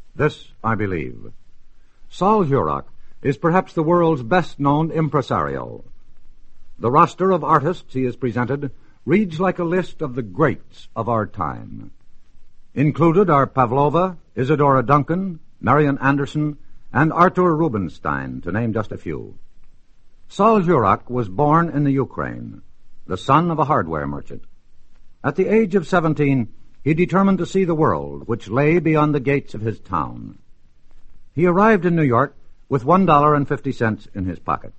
This I believe. Sol Hurok is perhaps the world's best-known impresario. The roster of artists he has presented reads like a list of the greats of our time. Included are Pavlova, Isadora Duncan, Marian Anderson, and Artur Rubinstein, to name just a few. Sol Hurok was born in the Ukraine, the son of a hardware merchant. At the age of 17, he determined to see the world which lay beyond the gates of his town. He arrived in New York with $1.50 in his pocket.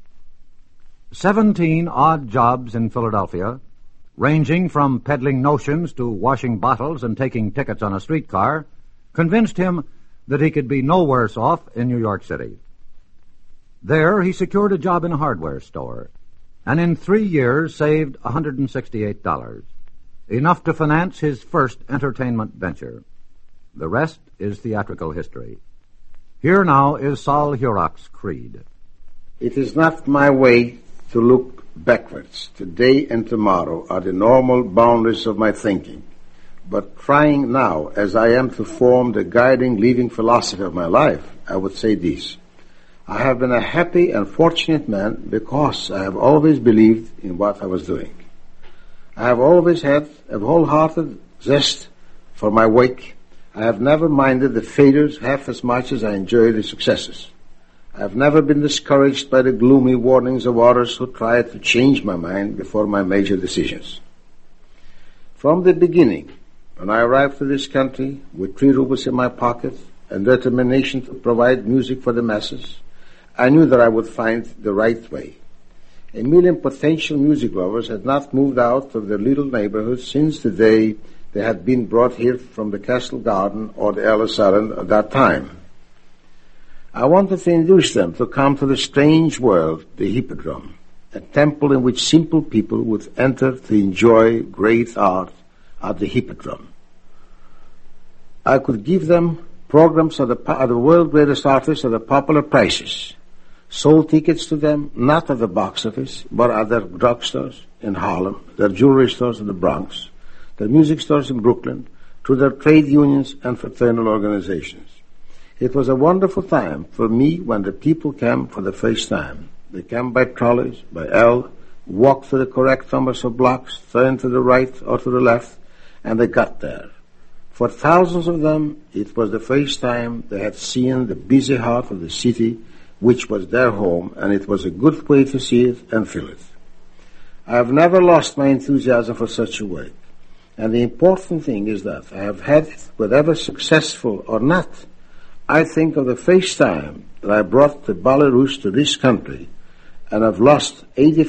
17 odd jobs in Philadelphia, ranging from peddling notions to washing bottles and taking tickets on a streetcar, convinced him that he could be no worse off in New York City. There he secured a job in a hardware store, and in 3 years saved $168, enough to finance his first entertainment venture. The rest is theatrical history. Here now is Sol Hurok's creed. It is not my way to look backwards. Today and tomorrow are the normal boundaries of my thinking. But trying now, as I am, to form the guiding, leading philosophy of my life, I would say this. I have been a happy and fortunate man because I have always believed in what I was doing. I have always had a wholehearted zest for my work. I have never minded the failures half as much as I enjoy the successes. I have never been discouraged by the gloomy warnings of others who tried to change my mind before my major decisions. From the beginning, when I arrived to this country with 3 rubles in my pocket and determination to provide music for the masses, I knew that I would find the right way. 1 million potential music lovers had not moved out of their little neighborhood since the day they had been brought here from the Castle Garden or the Ellis Island at that time. I wanted to induce them to come to the strange world, the Hippodrome, a temple in which simple people would enter to enjoy great art at the Hippodrome. I could give them programs of the world's greatest artists at the popular prices, sold tickets to them not at the box office, but at their drugstores in Harlem, their jewelry stores in the Bronx, their music stores in Brooklyn, through their trade unions and fraternal organizations. It was a wonderful time for me when the people came for the first time. They came by trolleys, by L, walked to the correct numbers of blocks, turned to the right or to the left, and they got there. For thousands of them, it was the first time they had seen the busy heart of the city, which was their home, and it was a good way to see it and feel it. I have never lost my enthusiasm for such a work, and the important thing is that I have had it, whether successful or not. I think of the first time that I brought the Belarus to this country, and I've lost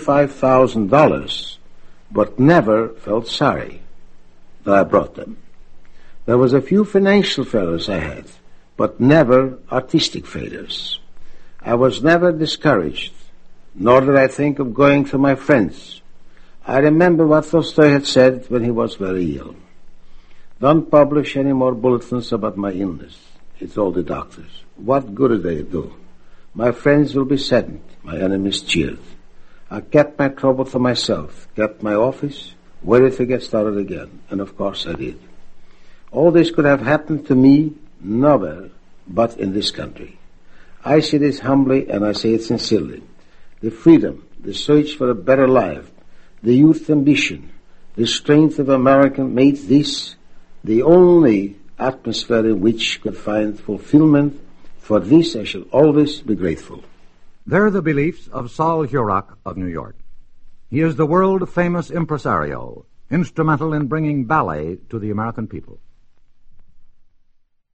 $85,000, but never felt sorry that I brought them. There was a few financial failures I had, but never artistic failures. I was never discouraged, nor did I think of going to my friends. I remember what Tolstoy had said when he was very ill. Don't publish any more bulletins about my illness, he told the doctors. What good do they do? My friends will be saddened, my enemies cheered. I kept my trouble to myself, kept my office, waited to get started again, and of course I did. All this could have happened to me nowhere but in this country. I say this humbly and I say it sincerely. The freedom, the search for a better life, the youth ambition, the strength of America made this the only atmosphere in which could find fulfillment. For this I shall always be grateful. They're the beliefs of Sol Hurok of New York. He is the world-famous impresario, instrumental in bringing ballet to the American people.